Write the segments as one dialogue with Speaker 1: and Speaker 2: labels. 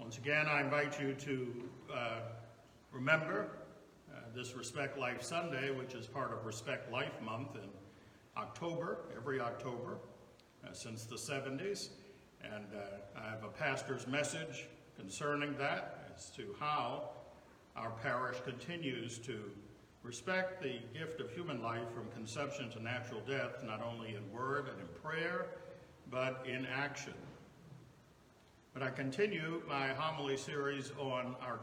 Speaker 1: Once again, I invite you to remember this Respect Life Sunday, which is part of Respect Life Month in October, every October, since the 70s. And I have a pastor's message concerning that as to how our parish continues to respect the gift of human life from conception to natural death, not only in word and in prayer, but in action. But I continue my homily series on our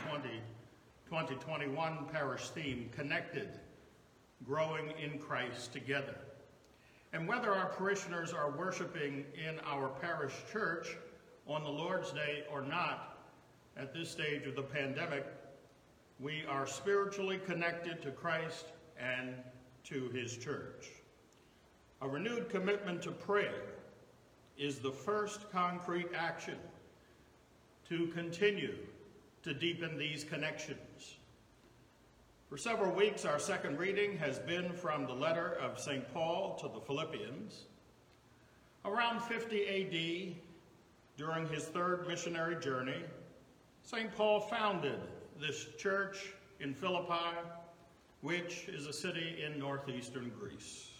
Speaker 1: 2020-2021 parish theme, Connected, Growing in Christ Together. And whether our parishioners are worshiping in our parish church on the Lord's Day or not, at this stage of the pandemic, we are spiritually connected to Christ and to his church. A renewed commitment to prayer is the first concrete action to continue to deepen these connections. For several weeks, our second reading has been from the letter of St. Paul to the Philippians. Around 50 AD, during his third missionary journey, St. Paul founded this church in Philippi, which is a city in northeastern Greece.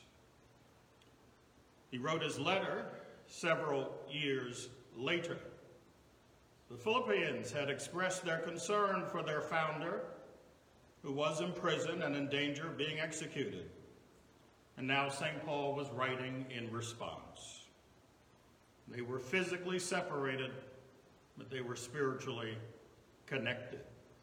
Speaker 1: He wrote his letter several years later. The Philippians had expressed their concern for their founder, who was in prison and in danger of being executed. And now St. Paul was writing in response. They were physically separated, but they were spiritually connected.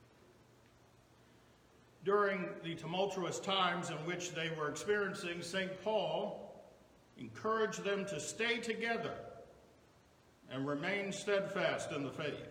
Speaker 1: During the tumultuous times in which they were experiencing, St. Paul encouraged them to stay together and remain steadfast in the faith.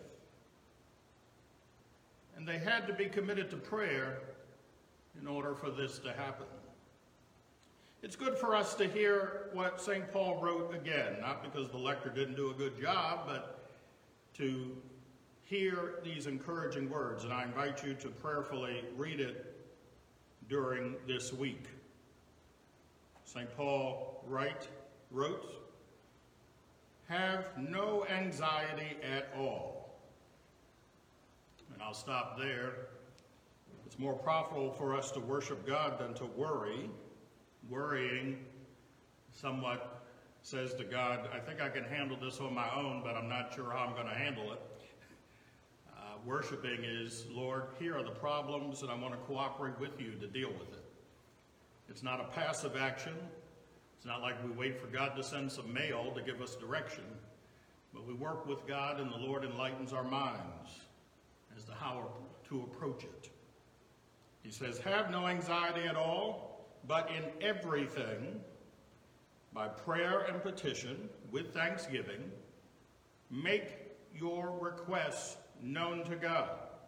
Speaker 1: And they had to be committed to prayer in order for this to happen. It's good for us to hear what St. Paul wrote again, not because the lector didn't do a good job, but to hear these encouraging words. And I invite you to prayerfully read it during this week. St. Paul wrote, "Have no anxiety at all." And I'll stop there. It's more profitable for us to worship God than to worry. Worrying somewhat says to God, I think I can handle this on my own, but I'm not sure how I'm going to handle it. Worshiping is, Lord, here are the problems, and I want to cooperate with you to deal with it. It's not a passive action. It's not like we wait for God to send some mail to give us direction, but we work with God, and the Lord enlightens our minds as to how to approach it. He says, have no anxiety at all, but in everything, by prayer and petition, with thanksgiving, make your requests known to God.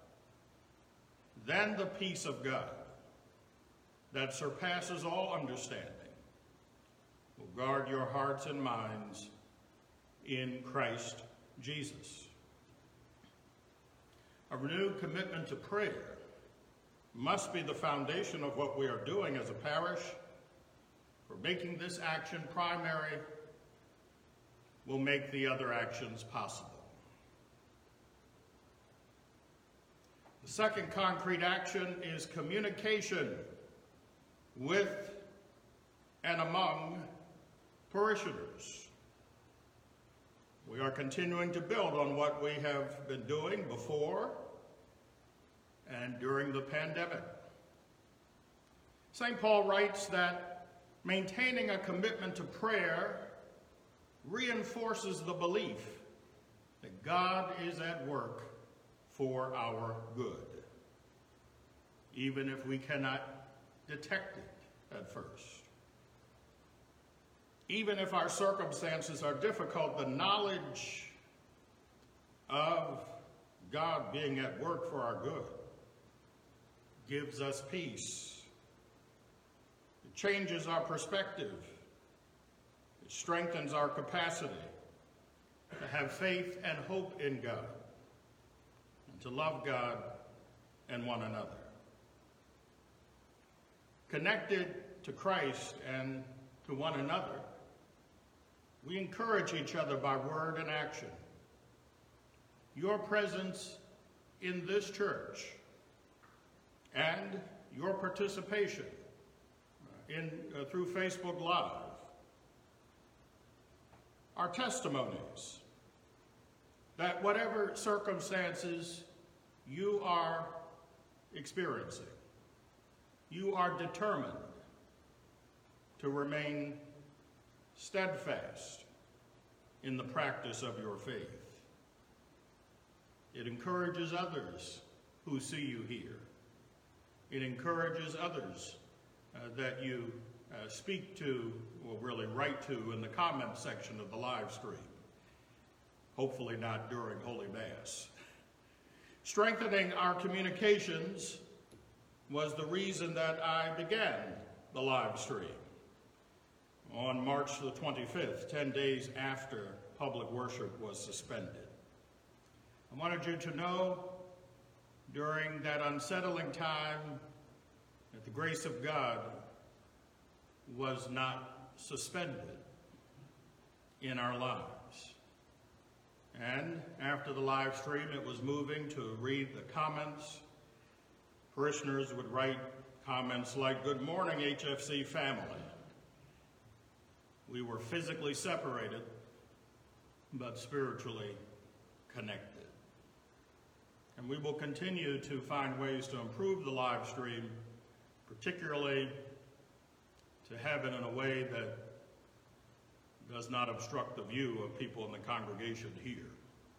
Speaker 1: Then the peace of God, that surpasses all understanding, will guard your hearts and minds in Christ Jesus. A renewed commitment to prayer must be the foundation of what we are doing as a parish. For making this action primary will make the other actions possible. The second concrete action is communication with and among parishioners. We are continuing to build on what we have been doing before and during the pandemic. St. Paul writes that maintaining a commitment to prayer reinforces the belief that God is at work for our good, even if we cannot detect it at first. Even if our circumstances are difficult, the knowledge of God being at work for our good gives us peace. It changes our perspective. It strengthens our capacity to have faith and hope in God, and to love God and one another. Connected to Christ and to one another, we encourage each other by word and action. your presence in this church and your participation through Facebook Live are testimonies that whatever circumstances you are experiencing, you are determined to remain steadfast in the practice of your faith. It encourages others who see you here. It encourages others that you speak to, or really write to, in the comment section of the live stream. Hopefully not during Holy Mass. Strengthening our communications was the reason that I began the live stream on March the 25th, 10 days after public worship was suspended. I wanted you to know during that unsettling time that the grace of God was not suspended in our lives. And after the live stream, it was moving to read the comments. Parishioners would write comments like, "Good morning, HFC family." We were physically separated, but spiritually connected. And we will continue to find ways to improve the live stream, particularly to have it in a way that does not obstruct the view of people in the congregation here.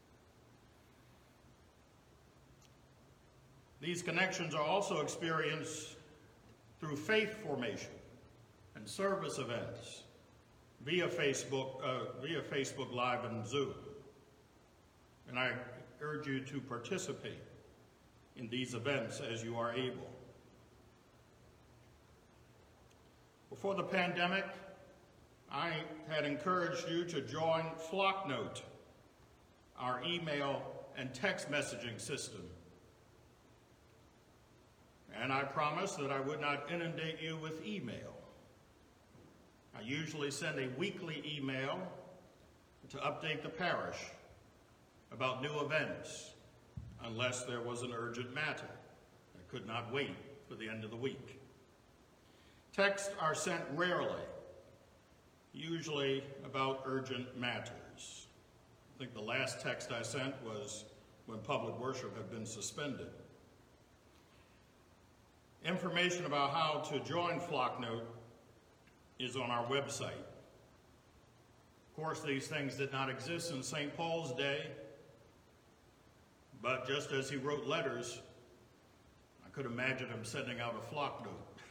Speaker 1: These connections are also experienced through faith formation and service events via Facebook Live and Zoom. And I urge you to participate in these events as you are able. Before the pandemic, I had encouraged you to join Flocknote, our email and text messaging system. And I promised that I would not inundate you with email. I usually send a weekly email to update the parish about new events, unless there was an urgent matter that could not wait for the end of the week. Texts are sent rarely, usually about urgent matters. I think the last text I sent was when public worship had been suspended. Information about how to join Flocknote is on our website. Of course, these things did not exist in St. Paul's day, but just as he wrote letters, I could imagine him sending out a Flocknote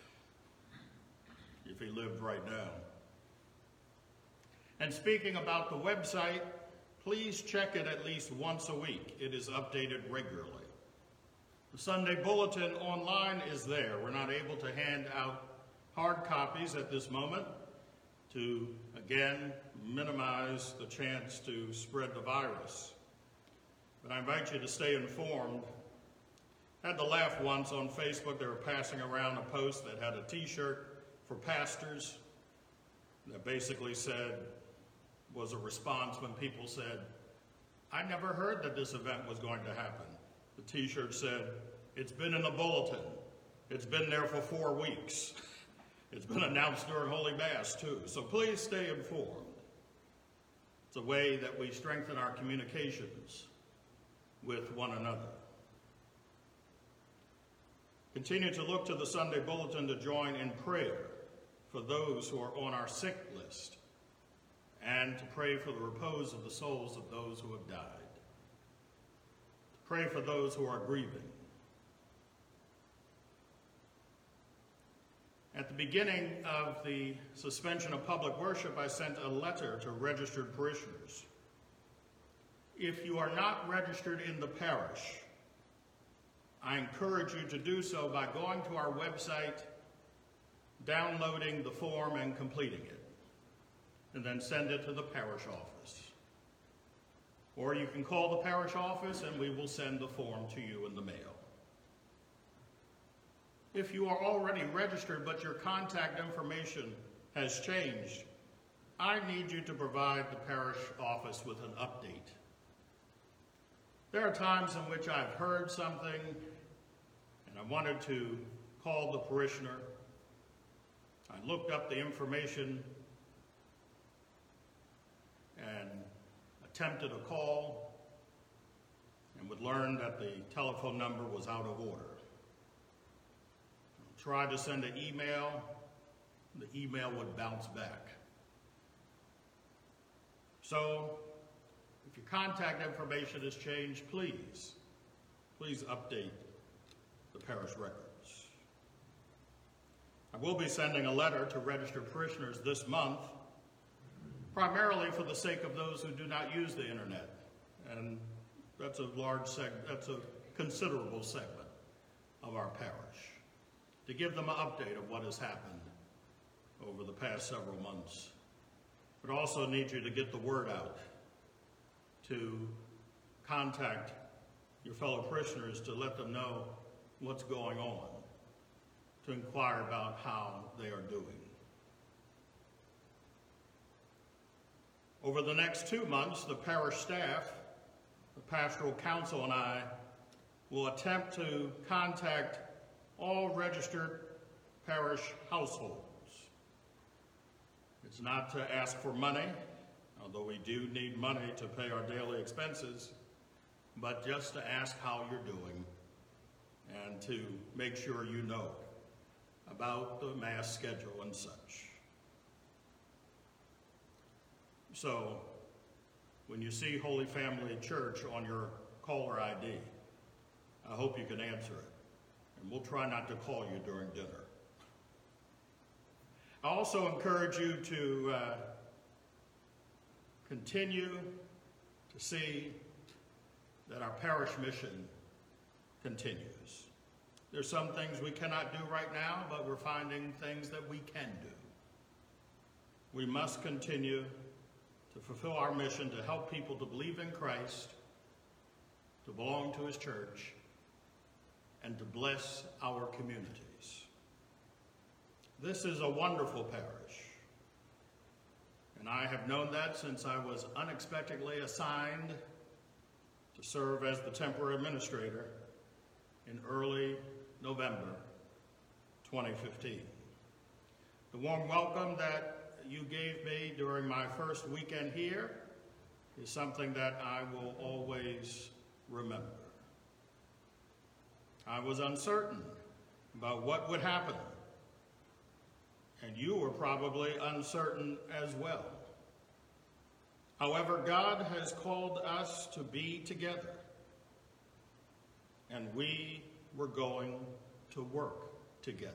Speaker 1: if he lived right now. And speaking about the website, please check it at least once a week. It is updated regularly. The Sunday Bulletin online is there. We're not able to hand out hard copies at this moment to, again, minimize the chance to spread the virus. But I invite you to stay informed. I had to laugh once on Facebook. They were passing around a post that had a t-shirt for pastors that basically was a response when people said, "I never heard that this event was going to happen." The t-shirt said, "It's been in the bulletin. It's been there for 4 weeks. It's been announced during Holy Mass too." So please stay informed. It's a way that we strengthen our communications with one another. Continue to look to the Sunday Bulletin to join in prayer for those who are on our sick list and to pray for the repose of the souls of those who have died. To pray for those who are grieving. At the beginning of the suspension of public worship, I sent a letter to registered parishioners. If you are not registered in the parish, I encourage you to do so by going to our website, downloading the form and completing it, and then send it to the parish office. Or you can call the parish office and we will send the form to you in the mail. If you are already registered but your contact information has changed, I need you to provide the parish office with an update. There are times in which I've heard something and I wanted to call the parishioner. I looked up the information and attempted a call and would learn that the telephone number was out of order. Tried to send an email, the email would bounce back. So, if your contact information has changed, please update the parish records. I will be sending a letter to registered parishioners this month, primarily for the sake of those who do not use the internet. And that's a considerable segment of our parish, to give them an update of what has happened over the past several months. But also need you to get the word out, to contact your fellow parishioners to let them know what's going on, to inquire about how they are doing. Over the next 2 months, the parish staff, the pastoral council, and I will attempt to contact all registered parish households. It's not to ask for money, although we do need money to pay our daily expenses, but just to ask how you're doing and to make sure you know about the Mass schedule and such. So, when you see Holy Family Church on your caller ID, I hope you can answer it. And we'll try not to call you during dinner. I also encourage you to continue to see that our parish mission continues. There's some things we cannot do right now, but we're finding things that we can do. We must continue to fulfill our mission to help people to believe in Christ, to belong to his church, and to bless our communities. This is a wonderful parish, and I have known that since I was unexpectedly assigned to serve as the temporary administrator in early November 2015. The warm welcome that you gave me during my first weekend here is something that I will always remember. I was uncertain about what would happen, and you were probably uncertain as well. However, God has called us to be together, and we were going to work together.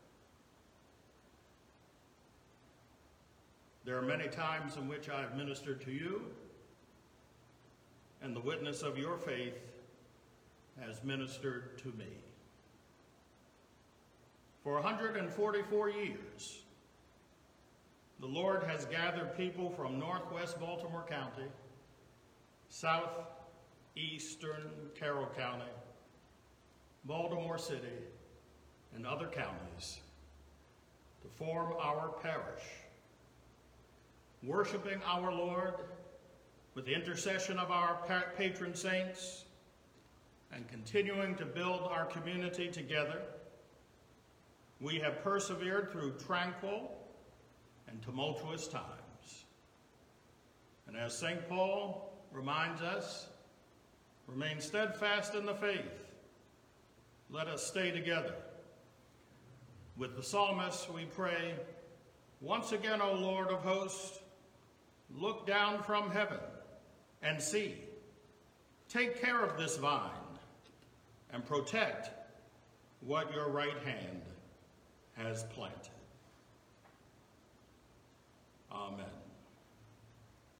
Speaker 1: There are many times in which I have ministered to you, and the witness of your faith has ministered to me. For 144 years, the Lord has gathered people from northwest Baltimore County, southeastern Carroll County, Baltimore City, and other counties to form our parish, worshiping our Lord with the intercession of our patron saints and continuing to build our community together. We have persevered through tranquil and tumultuous times. And as St. Paul reminds us, remain steadfast in the faith. Let us stay together. With the psalmist, we pray, once again, O Lord of hosts, look down from heaven and see. Take care of this vine and protect what your right hand has planted. Amen.